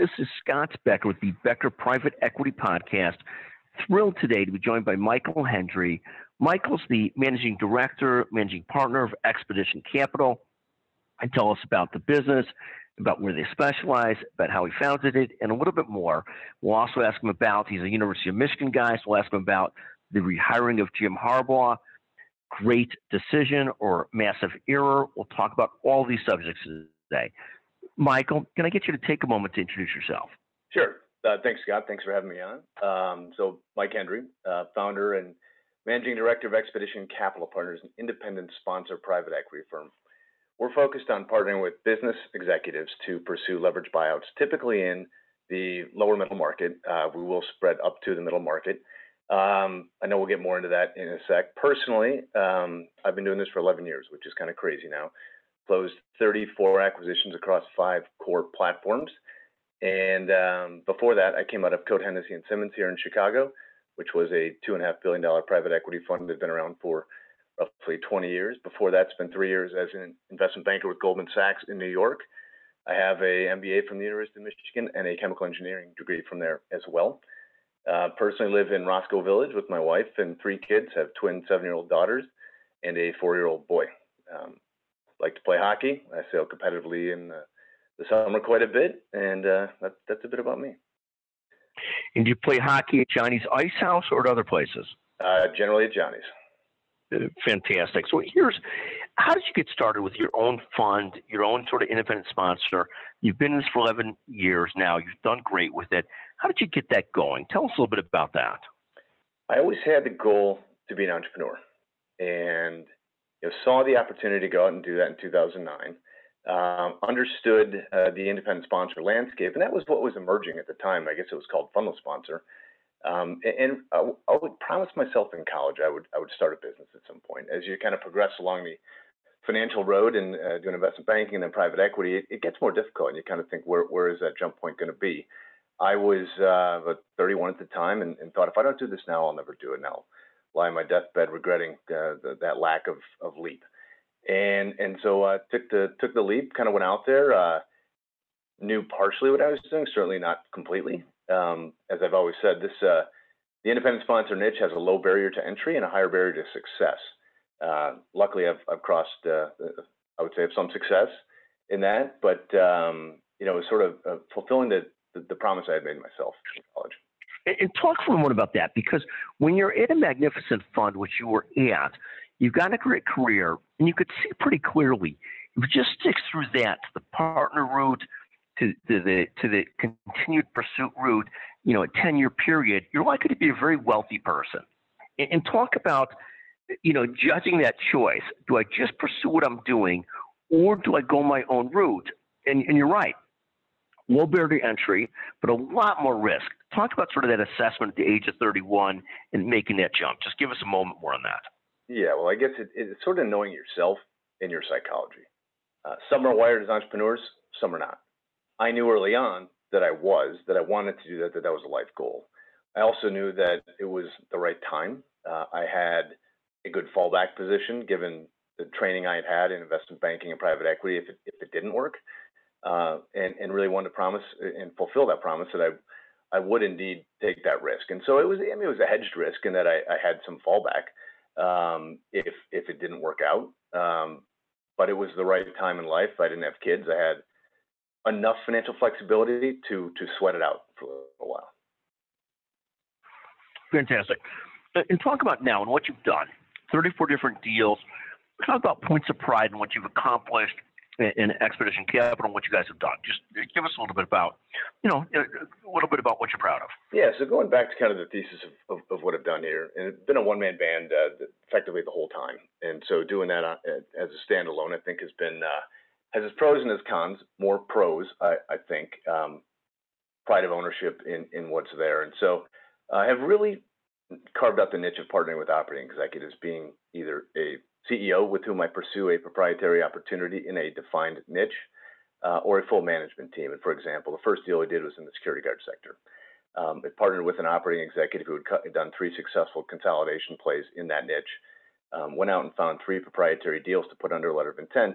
This is Scott Becker with the Becker Private Equity Podcast. Thrilled today to be joined by Michael Hendry. Michael's the managing director, managing partner of Expedition Capital, and tell us about the business, about where they specialize, about how he founded it, and a little bit more. We'll also ask him about, he's a University of Michigan guy, so we'll ask him about the rehiring of Jim Harbaugh, great decision or massive error. We'll talk about all these subjects today. Michael, can I get you to take a moment to introduce yourself? Sure. Thanks, Scott. Thanks for having me on. So Mike Hendry, founder and managing director of Expedition Capital Partners, an independent sponsor private equity firm. We're focused on partnering with business executives to pursue leverage buyouts, typically in the lower middle market. We will spread up to the middle market. I know we'll get more into that in a sec. Personally, I've been doing this for 11 years, which is kind of crazy now. Closed 34 acquisitions across 5 core platforms. And before that, I came out of Cote Hennessy and Simmons here in Chicago, which was a $2.5 billion private equity fund that had been around for roughly 20 years. Before that, spent 3 years as an investment banker with Goldman Sachs in New York. I have a MBA from the University of Michigan and a chemical engineering degree from there as well. Personally live in Roscoe Village with my wife and 3 kids, have twin 7-year-old daughters and a 4-year-old boy. Like to play hockey. I sail competitively in the summer quite a bit, and that's a bit about me. And do you play hockey at Johnny's Ice House or at other places? Generally at Johnny's. Fantastic. So how did you get started with your own fund, your own sort of independent sponsor? You've been in this for 11 years now. You've done great with it. How did you get that going? Tell us a little bit about that. I always had the goal to be an entrepreneur, and saw the opportunity to go out and do that in 2009. Understood the independent sponsor landscape, and that was what was emerging at the time. I guess it was called funnel sponsor. And I would promise myself in college I would start a business at some point. As you kind of progress along the financial road and doing investment banking and then private equity, it gets more difficult, and you kind of think, where is that jump point going to be? I was 31 at the time, and thought, if I don't do this now, I'll never do it now. Lie on my deathbed regretting that lack of leap. And so took the leap, kind of went out there, knew partially what I was doing, certainly not completely. As I've always said, the independent sponsor niche has a low barrier to entry and a higher barrier to success. Luckily, I've crossed, I would say, some success in that, but it was sort of fulfilling the promise I had made myself in college. And talk for a moment about that, because when you're in a magnificent fund, which you were at, you've got a great career, and you could see pretty clearly, if it just sticks through that, to the partner route, to the continued pursuit route, a 10-year period, you're likely to be a very wealthy person. And talk about, judging that choice. Do I just pursue what I'm doing, or do I go my own route? And you're right. Low barrier to entry, but a lot more risk. Talk about sort of that assessment at the age of 31 and making that jump. Just give us a moment more on that. Yeah, well, I guess it's sort of knowing yourself and your psychology. Some are wired as entrepreneurs, some are not. I knew early on that I wanted to do that was a life goal. I also knew that it was the right time. I had a good fallback position given the training I had in investment banking and private equity if it didn't work. And really wanted to promise and fulfill that promise that I would indeed take that risk. And so it was a hedged risk in that I had some fallback if it didn't work out. But it was the right time in life. I didn't have kids. I had enough financial flexibility to sweat it out for a while. Fantastic. And talk about now and what you've done. 34 different deals. Talk about points of pride and what you've accomplished in Expedition Capital and what you guys have done. Just give us a little bit about, what you're proud of. Yeah, so going back to kind of the thesis of what I've done here, and it's been a one-man band effectively the whole time. And so doing that as a standalone, I think has its pros and its cons. More pros, I think. Pride of ownership in what's there. And so I have really carved out the niche of partnering with operating executives, being either a CEO with whom I pursue a proprietary opportunity in a defined niche, or a full management team. And for example, the first deal I did was in the security guard sector. I partnered with an operating executive who had done 3 successful consolidation plays in that niche, went out and found 3 proprietary deals to put under a letter of intent,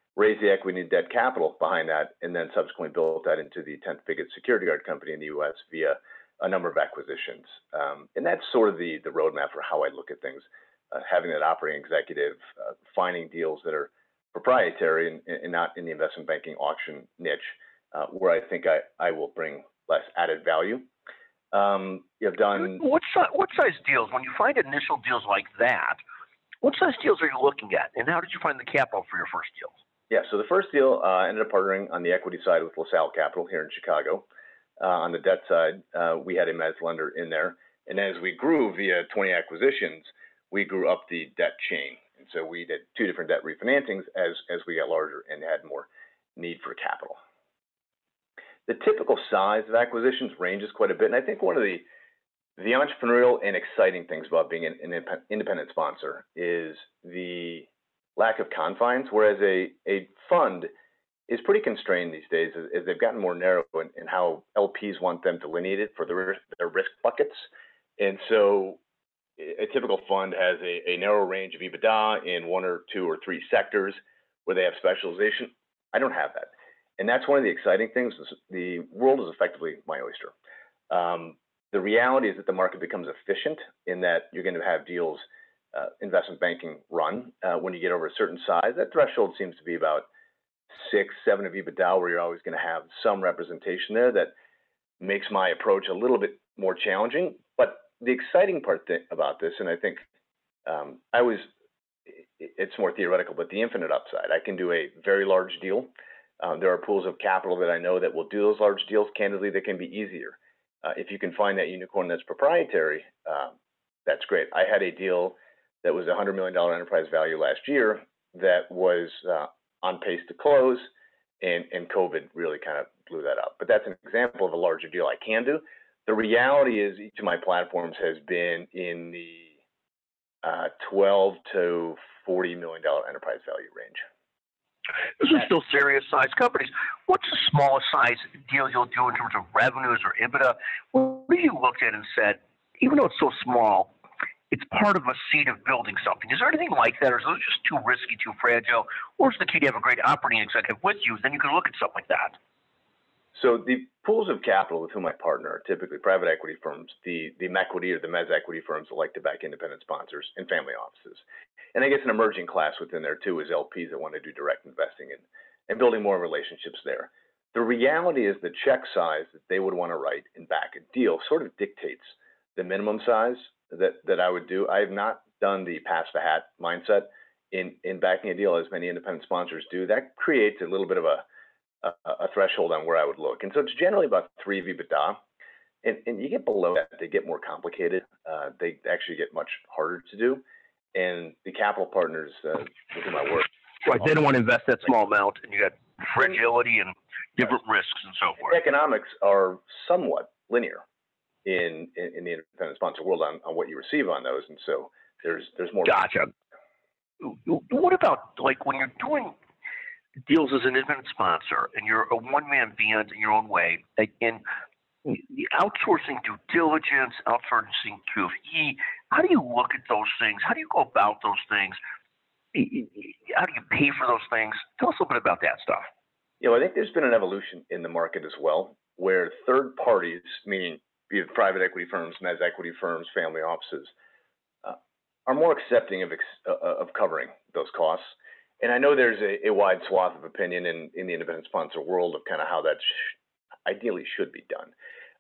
raised the equity and debt capital behind that, and then subsequently built that into the 10th biggest security guard company in the U.S. via a number of acquisitions. And that's sort of the roadmap for how I look at things. Having that operating executive, finding deals that are proprietary and not in the investment banking auction niche, where I think I will bring less added value. You've done what size deals when you find initial deals like that? What size deals are you looking at, and how did you find the capital for your first deals? Yeah, so the first deal ended up partnering on the equity side with LaSalle Capital here in Chicago. On the debt side, we had a mezz lender in there, and as we grew via 20 acquisitions, we grew up the debt chain. And so we did 2 different debt refinancings as we got larger and had more need for capital. The typical size of acquisitions ranges quite a bit, and I think one of the entrepreneurial and exciting things about being an independent sponsor is the lack of confines, whereas a fund is pretty constrained these days as they've gotten more narrow in how LPs want them delineated for their risk buckets. And so a typical fund has a narrow range of EBITDA in 1 or 2 or 3 sectors where they have specialization. I don't have that. And that's one of the exciting things. The world is effectively my oyster. The reality is that the market becomes efficient in that you're going to have deals, investment banking run. When you get over a certain size, that threshold seems to be about 6, 7 of EBITDA, where you're always going to have some representation there that makes my approach a little bit more challenging. But the exciting part about this, and I think it's more theoretical, but the infinite upside. I can do a very large deal. There are pools of capital that I know that will do those large deals. Candidly, they can be easier. If you can find that unicorn that's proprietary, that's great. I had a deal that was a $100 million enterprise value last year that was on pace to close, and COVID really kind of blew that up. But that's an example of a larger deal I can do. The reality is each of my platforms has been in the $12 to $40 million enterprise value range. Those are still serious sized companies. What's the smallest size deal you'll do in terms of revenues or EBITDA? What have you looked at and said, even though it's so small, it's part of a seed of building something? Is there anything like that, or is it just too risky, too fragile? Or is the key to have a great operating executive with you? Then you can look at something like that. So the pools of capital with whom I partner are typically private equity firms, the MEQuity or the mezz equity firms that like to back independent sponsors, and family offices. And I guess an emerging class within there too is LPs that want to do direct investing and building more relationships there. The reality is the check size that they would want to write and back a deal sort of dictates the minimum size that I would do. I have not done the pass the hat mindset in backing a deal as many independent sponsors do. That creates a little bit of a threshold on where I would look. And so it's generally about 3 of EBITDA. And you get below that, they get more complicated. They actually get much harder to do. And the capital partners with whom I work. Right, they don't want to invest that small amount, and you got fragility and different risks and so forth. The economics are somewhat linear in the independent sponsor world on what you receive on those. And so there's more. Gotcha. What about, like, when you're doing deals as an independent sponsor and you're a one-man band in your own way, and the outsourcing due diligence, outsourcing QFE, how do you look at those things? How do you go about those things? How do you pay for those things? Tell us a little bit about that stuff. I think there's been an evolution in the market as well, where third parties, meaning be it private equity firms, mezz equity firms, family offices, are more accepting of covering those costs. And I know there's a wide swath of opinion in the independent sponsor world of kind of how that ideally should be done.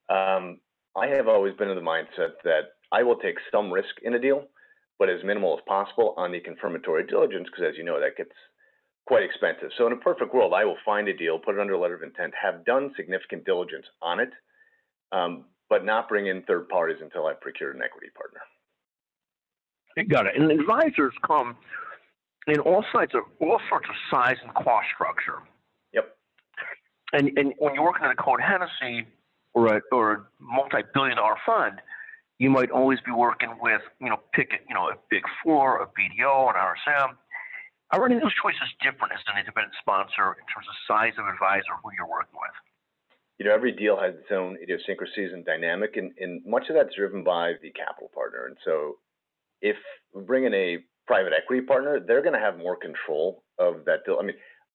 I have always been in the mindset that I will take some risk in a deal, but as minimal as possible on the confirmatory diligence, because as you know, that gets quite expensive. So in a perfect world, I will find a deal, put it under a letter of intent, have done significant diligence on it, but not bring in third parties until I've procured an equity partner. Got it. And advisors come in all sorts of size and cost structure. Yep. And when you're working at a Cohen Hennessy or a multi-billion-dollar fund, you might always be working with, pick a Big Four, a BDO, an RSM. Are any of those choices different as an independent sponsor in terms of size of advisor who you're working with? Every deal has its own idiosyncrasies and dynamic, and much of that's driven by the capital partner. And so if we bring in a private equity partner, they're going to have more control of that deal. I mean,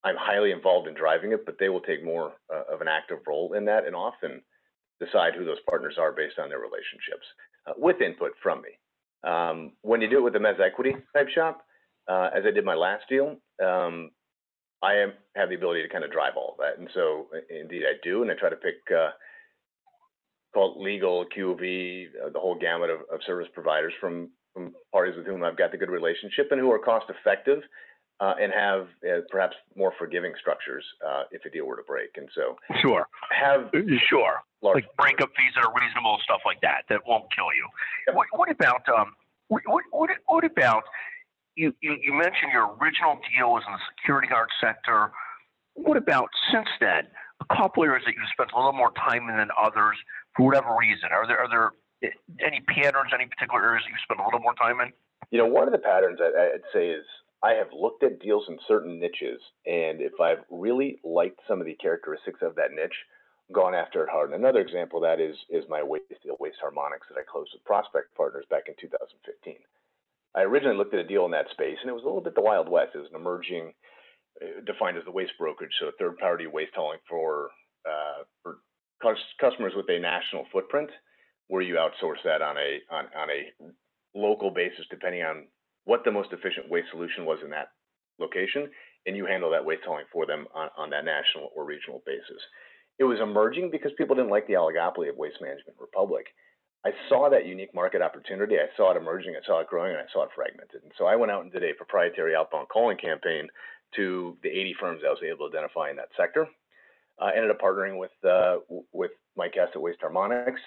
I'm highly involved in driving it, but they will take more of an active role in that and often decide who those partners are based on their relationships with input from me. When you do it with a mezz equity type shop, as I did my last deal, have the ability to kind of drive all of that. And so indeed I do, and I try to pick call it legal, QV, the whole gamut of service providers from parties with whom I've got the good relationship and who are cost effective and have perhaps more forgiving structures if a deal were to break. And so Sure. have Sure. large Like breakup fees that are reasonable, stuff like that, that won't kill you. Yep. What about what about you mentioned your original deal was in the security guard sector. What about since then? A couple areas that you spent a little more time in than others for whatever reason. Are there any patterns, any particular areas that you spend a little more time in? You know, one of the patterns I'd say is I have looked at deals in certain niches, and if I've really liked some of the characteristics of that niche, gone after it hard. And another example of that is my waste deal, Waste Harmonics, that I closed with Prospect Partners back in 2015. I originally looked at a deal in that space, and it was a little bit the Wild West. It was an emerging, defined as the waste brokerage, so third-party waste hauling for customers with a national footprint, where you outsource that on a local basis, depending on what the most efficient waste solution was in that location, and you handle that waste hauling for them on that national or regional basis. It was emerging because people didn't like the oligopoly of Waste Management Republic. I saw that unique market opportunity. I saw it emerging, I saw it growing, and I saw it fragmented. And so I went out and did a proprietary outbound calling campaign to the 80 firms I was able to identify in that sector. I ended up partnering with Mike Guest at Waste Harmonics.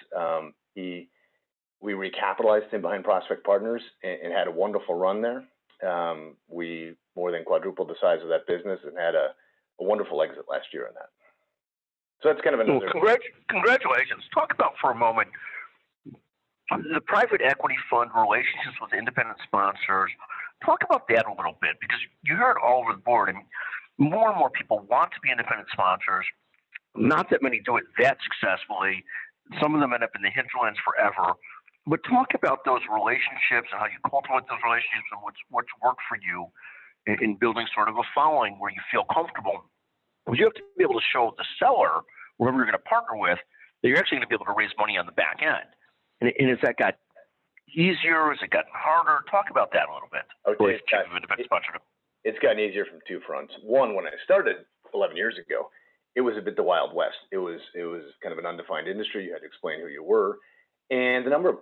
We recapitalized him behind Prospect Partners and had a wonderful run there. We more than quadrupled the size of that business and had a wonderful exit last year on that. So that's kind of another. Well, congratulations. Talk about for a moment the private equity fund relationships with independent sponsors. Talk about that a little bit, because you heard all over the board, and more and more people want to be independent sponsors. Not that many do it that successfully. Some of them end up in the hinterlands forever. But talk about those relationships and how you cultivate those relationships and what's worked for you in building sort of a following where you feel comfortable. Because you have to be able to show the seller, whoever you're going to partner with, that you're actually going to be able to raise money on the back end. And has that got easier? Has it gotten harder? Talk about that a little bit. Okay, it's gotten easier from two fronts. One, when I started 11 years ago, it was a bit the Wild West. It was kind of an undefined industry. You had to explain who you were. And the number of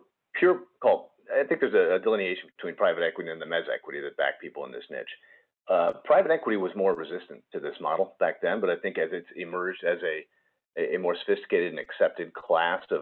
I think there's a delineation between private equity and the mezz equity that back people in this niche. Private equity was more resistant to this model back then, but I think as it's emerged as a more sophisticated and accepted class of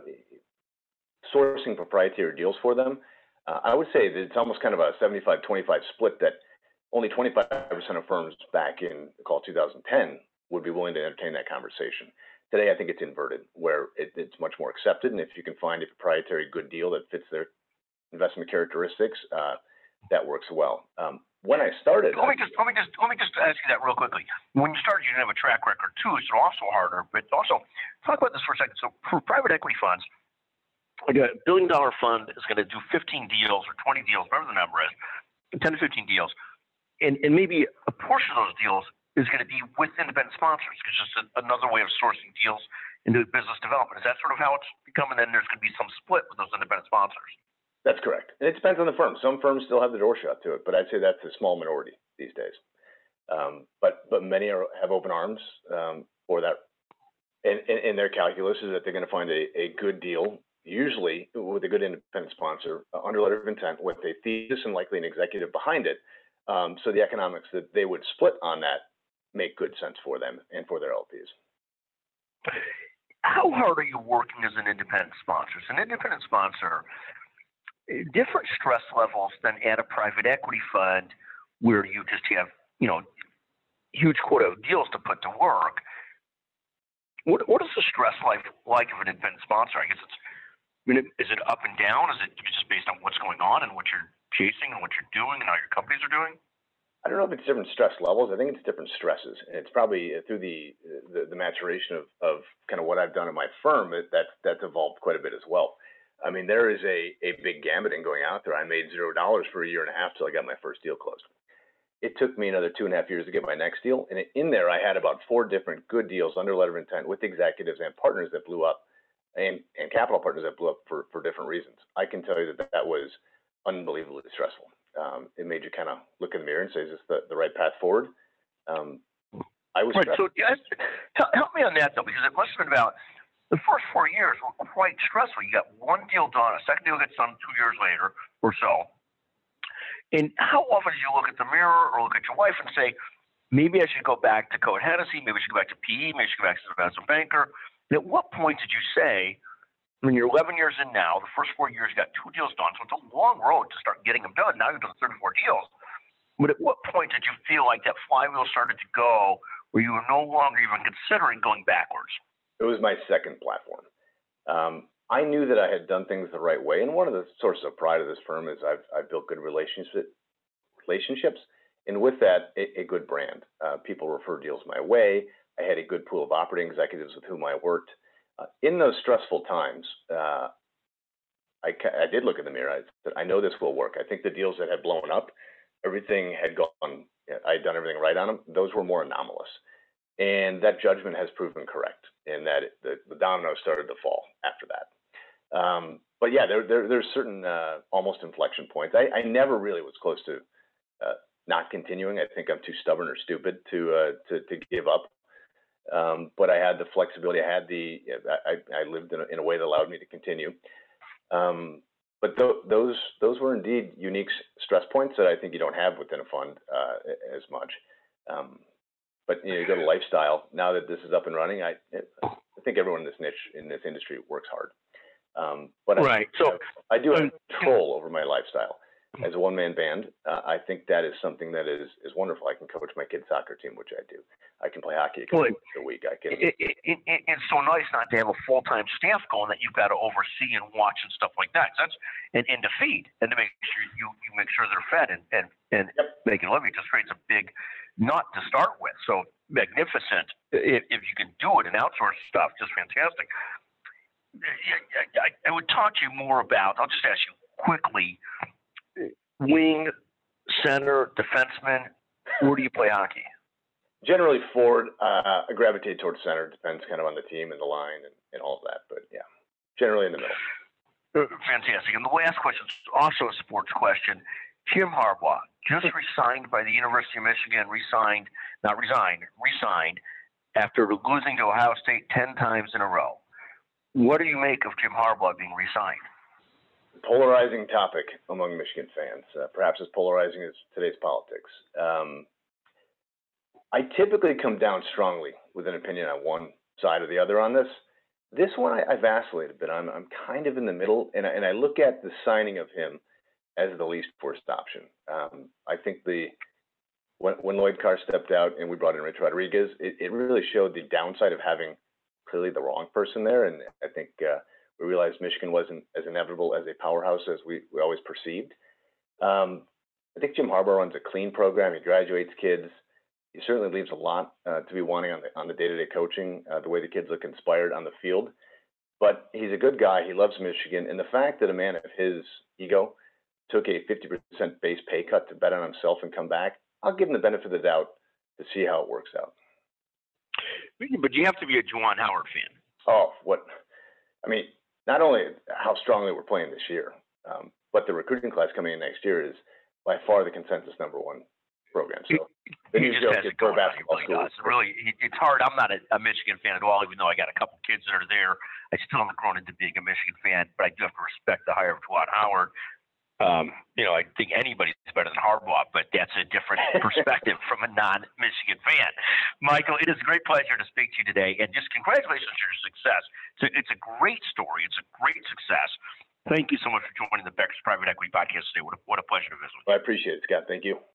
sourcing proprietary deals for them, I would say that it's almost kind of a 75-25 split, that only 25% of firms back in, call it 2010, would be willing to entertain that conversation. Today, I think it's inverted, where it's much more accepted, and if you can find a proprietary good deal that fits their investment characteristics, that works well. When I started, let me just ask you that real quickly. When you started, you didn't have a track record too, so also harder. But also, talk about this for a second. So, for private equity funds, like a $1 billion fund is going to do 15 deals or 20 deals, whatever the number is, 10 to 15 deals, and maybe a portion of those deals is going to be with independent sponsors. It's just another way of sourcing deals into business development. Is that sort of how it's become? And then there's going to be some split with those independent sponsors. That's correct. And it depends on the firm. Some firms still have the door shut to it, but I'd say that's a small minority these days. But many have open arms for that. And their calculus is that they're going to find a good deal, usually with a good independent sponsor, under letter of intent, with a thesis and likely an executive behind it. So the economics that they would split on that make good sense for them and for their LPs. How hard are you working as an independent sponsor? As an independent sponsor, different stress levels than at a private equity fund where you just have, huge quota of deals to put to work. What is the stress life like of an independent sponsor? I guess is it up and down? Is it just based on what's going on and what you're chasing and what you're doing and how your companies are doing? I don't know if it's different stress levels. I think it's different stresses. And it's probably through the maturation of kind of what I've done in my firm that's evolved quite a bit as well. I mean, there is a big gamut in going out there. I made $0 for a year and a half till I got my first deal closed. It took me another 2.5 years to get my next deal. And in there, I had about 4 different good deals under letter of intent with executives and partners that blew up, and capital partners that blew up for different reasons. I can tell you that was unbelievably stressful. It made you kind of look in the mirror and say, is this the right path forward? I was Right. stressed. So yes, help me on that though, because it must have been about the first 4 years were quite stressful. You got one deal done, a second deal gets done 2 years later or so. And how often do you look at the mirror or look at your wife and say, maybe I should go back to Cohen Hennessy, maybe I should go back to PE, maybe I should go back to the investment banker? And at what point did you say, when you're 11 years in now, the first 4 years you got 2 deals done, so it's a long road to start getting them done. Now you've done 34 deals. But at what point did you feel like that flywheel started to go where you were no longer even considering going backwards? It was my second platform. I knew that I had done things the right way, and one of the sources of pride of this firm is I've built good relationships, and with that, a good brand. People refer deals my way. I had a good pool of operating executives with whom I worked. In those stressful times, I did look in the mirror. I said, I know this will work. I think the deals that had blown up, everything had gone, I had done everything right on them. Those were more anomalous. And that judgment has proven correct, in that the dominoes started to fall after that. But yeah, there's certain almost inflection points. I never really was close to not continuing. I think I'm too stubborn or stupid to give up. But I had the flexibility. I lived in a way that allowed me to continue. But those were indeed unique stress points that I think you don't have within a fund as much. But you go to lifestyle. Now that this is up and running, I think everyone in this niche, in this industry, works hard. But right. I do have control over my lifestyle. As a one-man band, I think that is something that is wonderful. I can coach my kids' soccer team, which I do. I can play hockey a couple times a week. It's so nice not to have a full-time staff going that you've got to oversee and watch and stuff like that. And to feed and to make sure you make sure they're fed and making a living just creates a big nut to start with. So magnificent if you can do it and outsource stuff, just fantastic. I would talk to you more about, I'll just ask you quickly, wing, center, defenseman, where do you play hockey? Generally forward. I gravitate towards center. Depends kind of on the team and the line and all of that. But yeah, generally in the middle. Fantastic. And the last question is also a sports question. Jim Harbaugh just resigned by the University of Michigan, resigned after losing to Ohio State 10 times in a row. What do you make of Jim Harbaugh being resigned? Polarizing topic among Michigan fans, perhaps as polarizing as today's politics. I typically come down strongly with an opinion on one side or the other on this. This one I vacillate a bit. I'm kind of in the middle, and I look at the signing of him as the least worst option. I think when Lloyd Carr stepped out and we brought in Rich Rodriguez, it really showed the downside of having clearly the wrong person there, and I think we realized Michigan wasn't as inevitable as a powerhouse as we always perceived. I think Jim Harbaugh runs a clean program. He graduates kids. He certainly leaves a lot to be wanting on the day-to-day coaching, the way the kids look inspired on the field. But he's a good guy. He loves Michigan. And the fact that a man of his ego took a 50% base pay cut to bet on himself and come back, I'll give him the benefit of the doubt to see how it works out. But you have to be a Juwan Howard fan. Oh, not only how strongly we're playing this year, but the recruiting class coming in next year is by far the consensus number one program. So he just has it going on. He really does. Really, it's hard. I'm not a Michigan fan at all, even though I got a couple kids that are there. I still haven't grown into being a Michigan fan, but I do have to respect the hire of Juwan Howard. I think anybody's better than Harbaugh, but that's a different perspective from a non-Michigan fan. Michael, it is a great pleasure to speak to you today, and just congratulations on your success. It's a great story. It's a great success. Thank you so much for joining the Becker's Private Equity Podcast today. What a pleasure to visit with you. I appreciate it, Scott. Thank you.